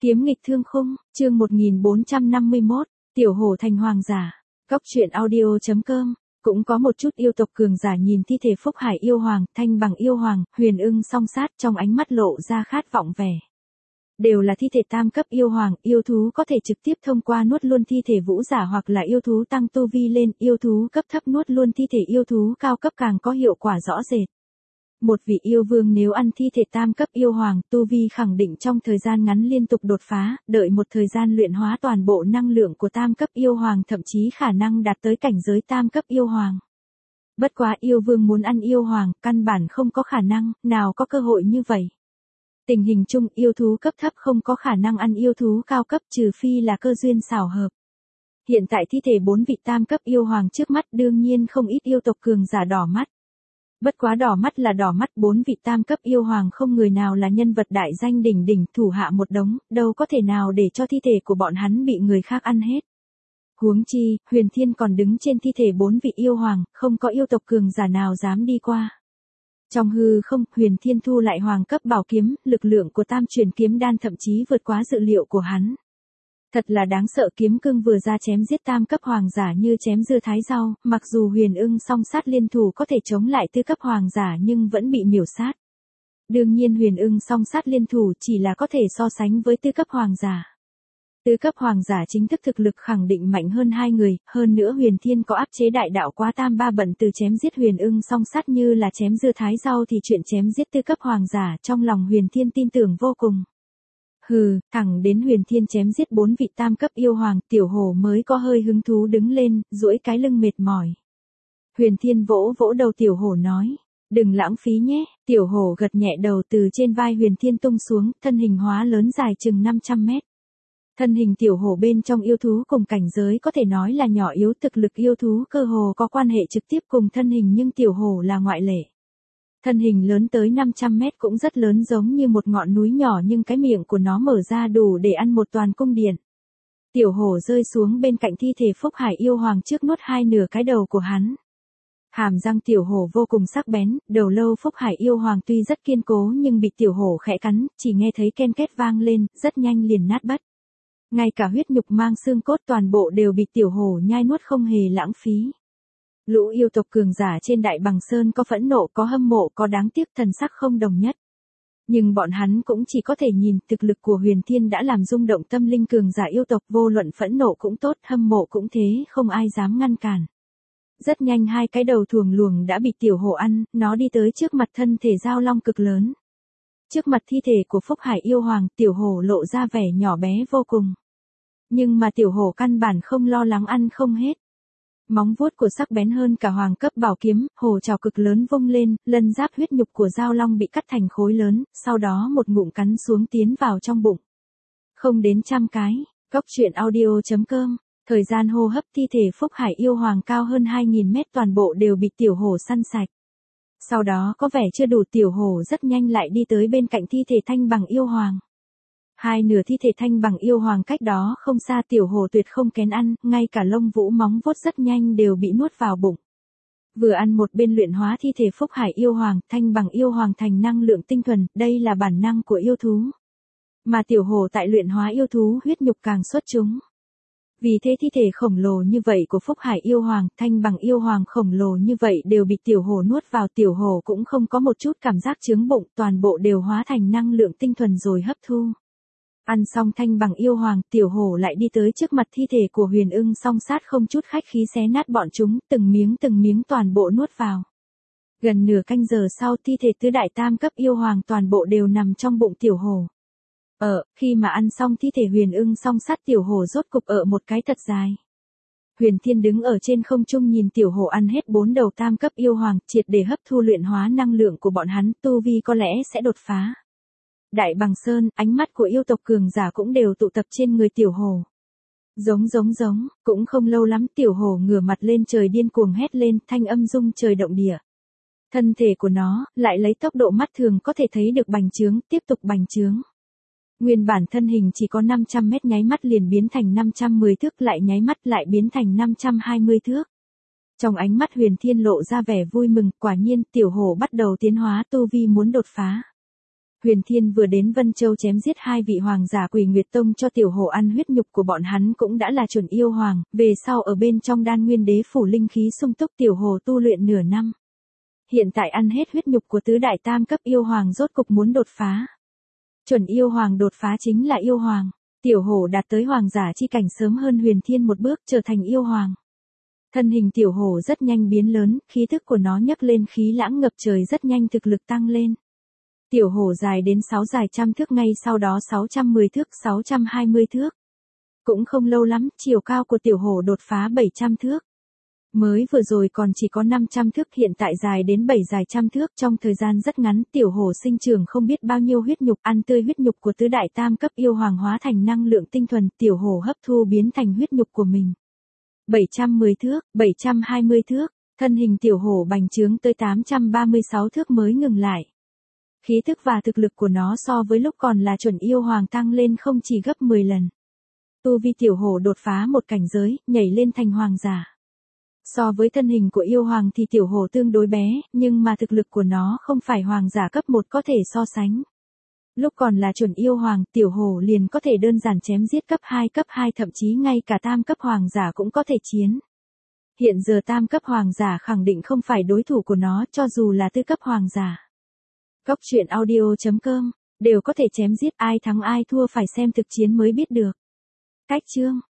Kiếm nghịch thương khung, chương 1451, tiểu hổ thành hoàng giả. Góc truyện audio.com. Cũng có một chút yêu tộc cường giả nhìn thi thể Phúc Hải yêu hoàng, Thanh Bằng yêu hoàng, Huyền Ưng song sát, trong ánh mắt lộ ra khát vọng vẻ. Đều là thi thể tam cấp yêu hoàng, yêu thú có thể trực tiếp thông qua nuốt luôn thi thể vũ giả hoặc là yêu thú tăng tu vi lên, yêu thú cấp thấp nuốt luôn thi thể yêu thú cao cấp càng có hiệu quả rõ rệt. Một vị yêu vương nếu ăn thi thể tam cấp yêu hoàng, tu vi khẳng định trong thời gian ngắn liên tục đột phá, đợi một thời gian luyện hóa toàn bộ năng lượng của tam cấp yêu hoàng, thậm chí khả năng đạt tới cảnh giới tam cấp yêu hoàng. Bất quá yêu vương muốn ăn yêu hoàng, căn bản không có khả năng, nào có cơ hội như vậy. Tình hình chung yêu thú cấp thấp không có khả năng ăn yêu thú cao cấp trừ phi là cơ duyên xảo hợp. Hiện tại thi thể 4 vị tam cấp yêu hoàng trước mắt đương nhiên không ít yêu tộc cường giả đỏ mắt. Bất quá đỏ mắt là đỏ mắt, 4 vị tam cấp yêu hoàng không người nào là nhân vật đại danh đỉnh đỉnh, thủ hạ một đống, đâu có thể nào để cho thi thể của bọn hắn bị người khác ăn hết. Huống chi, Huyền Thiên còn đứng trên thi thể 4 vị yêu hoàng, không có yêu tộc cường giả nào dám đi qua. Trong hư không, Huyền Thiên thu lại hoàng cấp bảo kiếm, lực lượng của tam truyền kiếm đan thậm chí vượt quá dự liệu của hắn. Thật là đáng sợ, kiếm cương vừa ra chém giết tam cấp hoàng giả như chém dưa thái rau, mặc dù Huyền Ưng song sát liên thủ có thể chống lại tư cấp hoàng giả nhưng vẫn bị miểu sát. Đương nhiên Huyền Ưng song sát liên thủ chỉ là có thể so sánh với tư cấp hoàng giả. Tư cấp hoàng giả chính thức thực lực khẳng định mạnh hơn hai người, hơn nữa Huyền Thiên có áp chế đại đạo quá tam ba bận từ chém giết Huyền Ưng song sát như là chém dưa thái rau thì chuyện chém giết tư cấp hoàng giả trong lòng Huyền Thiên tin tưởng vô cùng. Hừ, thẳng đến Huyền Thiên chém giết 4 vị tam cấp yêu hoàng, tiểu hổ mới có hơi hứng thú đứng lên, duỗi cái lưng mệt mỏi. Huyền Thiên vỗ vỗ đầu tiểu hổ nói, đừng lãng phí nhé, tiểu hổ gật nhẹ đầu, từ trên vai Huyền Thiên tung xuống, thân hình hóa lớn dài chừng 500 mét. Thân hình tiểu hổ bên trong yêu thú cùng cảnh giới có thể nói là nhỏ yếu, thực lực yêu thú cơ hồ có quan hệ trực tiếp cùng thân hình nhưng tiểu hổ là ngoại lệ. Thân hình lớn tới 500 mét cũng rất lớn, giống như một ngọn núi nhỏ, nhưng cái miệng của nó mở ra đủ để ăn một toàn cung điện. Tiểu hổ rơi xuống bên cạnh thi thể Phúc Hải yêu hoàng trước nuốt hai nửa cái đầu của hắn. Hàm răng tiểu hổ vô cùng sắc bén, đầu lâu Phúc Hải yêu hoàng tuy rất kiên cố nhưng bị tiểu hổ khẽ cắn, chỉ nghe thấy ken két vang lên, rất nhanh liền nát bét. Ngay cả huyết nhục mang xương cốt toàn bộ đều bị tiểu hổ nhai nuốt không hề lãng phí. Lũ yêu tộc cường giả trên Đại Bằng Sơn có phẫn nộ, có hâm mộ, có đáng tiếc, thần sắc không đồng nhất. Nhưng bọn hắn cũng chỉ có thể nhìn, thực lực của Huyền Thiên đã làm rung động tâm linh cường giả yêu tộc, vô luận phẫn nộ cũng tốt, hâm mộ cũng thế, không ai dám ngăn cản. Rất nhanh hai cái đầu thuồng luồng đã bị tiểu hổ ăn, nó đi tới trước mặt thân thể giao long cực lớn. Trước mặt thi thể của Phúc Hải yêu hoàng, tiểu hổ lộ ra vẻ nhỏ bé vô cùng. Nhưng mà tiểu hổ căn bản không lo lắng ăn không hết. Móng vuốt của sắc bén hơn cả hoàng cấp bảo kiếm, hổ trảo cực lớn vung lên, lân giáp huyết nhục của giao long bị cắt thành khối lớn, sau đó một ngụm cắn xuống tiến vào trong bụng. Không đến 100 cái, góc truyện audio.com, thời gian hô hấp thi thể Phúc Hải yêu hoàng cao hơn 2.000 mét toàn bộ đều bị tiểu hổ săn sạch. Sau đó có vẻ chưa đủ, tiểu hổ rất nhanh lại đi tới bên cạnh thi thể Thanh Bằng yêu hoàng. Hai nửa thi thể Thanh Bằng yêu hoàng cách đó không xa, tiểu hổ tuyệt không kén ăn, ngay cả lông vũ móng vuốt rất nhanh đều bị nuốt vào bụng. Vừa ăn một bên luyện hóa thi thể Phúc Hải yêu hoàng, Thanh Bằng yêu hoàng thành năng lượng tinh thuần, đây là bản năng của yêu thú. Mà tiểu hổ tại luyện hóa yêu thú huyết nhục càng xuất chúng. Vì thế thi thể khổng lồ như vậy của Phúc Hải yêu hoàng, Thanh Bằng yêu hoàng khổng lồ như vậy đều bị tiểu hổ nuốt vào, tiểu hổ cũng không có một chút cảm giác chướng bụng, toàn bộ đều hóa thành năng lượng tinh thuần rồi hấp thu. Ăn xong Thanh Bằng yêu hoàng, tiểu hổ lại đi tới trước mặt thi thể của Huyền Ưng song sát, không chút khách khí xé nát bọn chúng, từng miếng toàn bộ nuốt vào. Gần nửa canh giờ sau, thi thể tứ đại tam cấp yêu hoàng toàn bộ đều nằm trong bụng tiểu hổ. Khi mà ăn xong thi thể Huyền Ưng song sát, tiểu hổ rốt cục một cái thật dài. Huyền Thiên đứng ở trên không trung nhìn tiểu hổ ăn hết 4 đầu tam cấp yêu hoàng, triệt để hấp thu luyện hóa năng lượng của bọn hắn, tu vi có lẽ sẽ đột phá. Đại Bằng Sơn, ánh mắt của yêu tộc cường giả cũng đều tụ tập trên người tiểu hổ. Giống, cũng không lâu lắm tiểu hổ ngửa mặt lên trời điên cuồng hét lên, thanh âm rung trời động địa. Thân thể của nó, lại lấy tốc độ mắt thường có thể thấy được bành trướng, tiếp tục bành trướng. Nguyên bản thân hình chỉ có 500 mét nháy mắt liền biến thành 510 thước, lại nháy mắt lại biến thành 520 thước. Trong ánh mắt Huyền Thiên lộ ra vẻ vui mừng, quả nhiên tiểu hổ bắt đầu tiến hóa, tu vi muốn đột phá. Huyền Thiên vừa đến Vân Châu chém giết hai vị hoàng giả Quỷ Nguyệt Tông cho tiểu hổ ăn huyết nhục của bọn hắn cũng đã là chuẩn yêu hoàng, về sau ở bên trong đan nguyên đế phủ linh khí sung túc tiểu hổ tu luyện nửa năm. Hiện tại ăn hết huyết nhục của tứ đại tam cấp yêu hoàng rốt cục muốn đột phá. Chuẩn yêu hoàng đột phá chính là yêu hoàng, tiểu hổ đạt tới hoàng giả chi cảnh sớm hơn Huyền Thiên một bước trở thành yêu hoàng. Thân hình tiểu hổ rất nhanh biến lớn, khí thức của nó nhấc lên khí lãng ngập trời rất nhanh thực lực tăng lên. Tiểu hổ dài đến 6 dài trăm thước ngay sau đó 610 thước 620 thước. Cũng không lâu lắm, chiều cao của tiểu hổ đột phá 700 thước. Mới vừa rồi còn chỉ có 500 thước hiện tại dài đến 7 dài trăm thước trong thời gian rất ngắn tiểu hổ sinh trưởng không biết bao nhiêu huyết nhục ăn tươi huyết nhục của tứ đại tam cấp yêu hoàng hóa thành năng lượng tinh thuần tiểu hổ hấp thu biến thành huyết nhục của mình. 710 thước, 720 thước, thân hình tiểu hổ bành trướng tới 836 thước mới ngừng lại. Khí thức và thực lực của nó so với lúc còn là chuẩn yêu hoàng tăng lên không chỉ gấp 10 lần. Tu vi tiểu hổ đột phá một cảnh giới, nhảy lên thành hoàng giả. So với thân hình của yêu hoàng thì tiểu hổ tương đối bé, nhưng mà thực lực của nó không phải hoàng giả cấp 1 có thể so sánh. Lúc còn là chuẩn yêu hoàng, tiểu hổ liền có thể đơn giản chém giết cấp 2 thậm chí ngay cả tam cấp hoàng giả cũng có thể chiến. Hiện giờ tam cấp hoàng giả khẳng định không phải đối thủ của nó cho dù là tư cấp hoàng giả. Góc truyện audio.com, đều có thể chém giết ai thắng ai thua phải xem thực chiến mới biết được. Cách chương